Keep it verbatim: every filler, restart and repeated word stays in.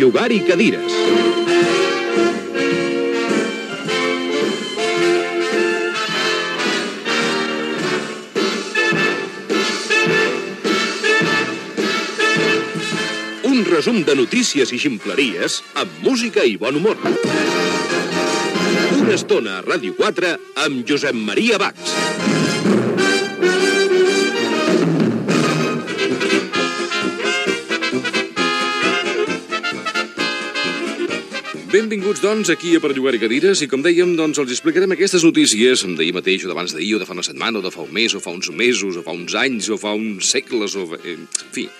Llogar i cadires. Un resum de notícies i ximpleries amb música i bon humor. Una estona a Ràdio quatre amb Josep Maria Bax. Benvinguts, doncs, aquí a Per Llogar i Cadires, i com dèiem, doncs, els explicarem aquestes notícies d'ahir mateix, o d'abans d'ahir, o de fa una setmana, o de fa un mes, o fa uns mesos, o fa uns anys, o fa uns segles, o... en fi,